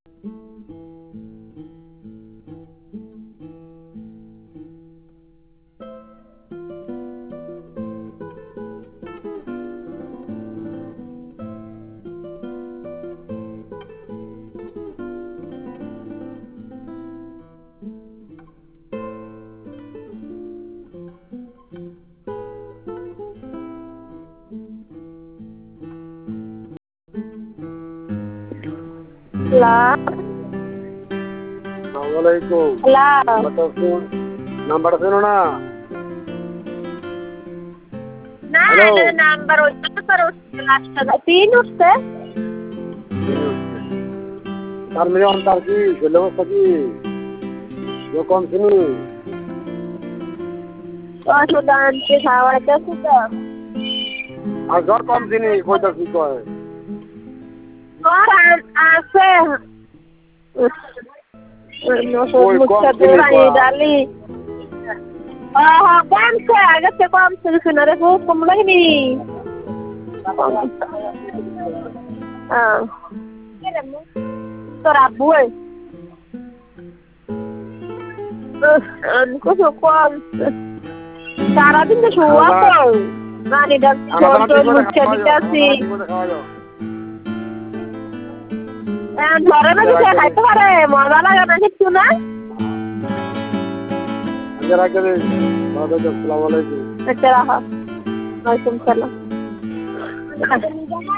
Number শোনো না number তিন উঠছে তার মেয়ে অন্তর কি ছেলে অবস্থা কি কম শুনি আর জ্বর কম চিনি কইটা কি কয় আছে ডালি কমছে আগে থেকে কমছে শুনারে খুব কম লাগেনি তোর আব্বু কিছু কমছে সারাদিন তো শুয়া তো রানীটা মুখে দিতে আসি ধরে না দিতে খাইতে পারে মজা লাগে না কিছু না আসসালামু আলাইকুম। ওয়ালাইকুম সালাম।